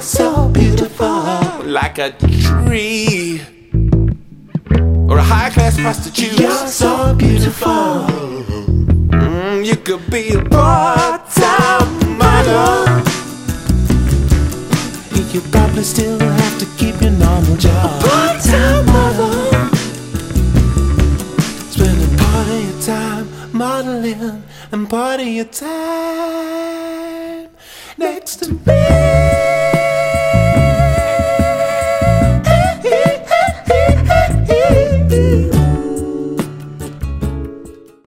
so beautiful, like a tree or a high-class prostitute. you're so beautiful. You could be a part-time model. You probably still have to keep your normal job. Part-time model, spending part of your time modeling and part of your time next to me.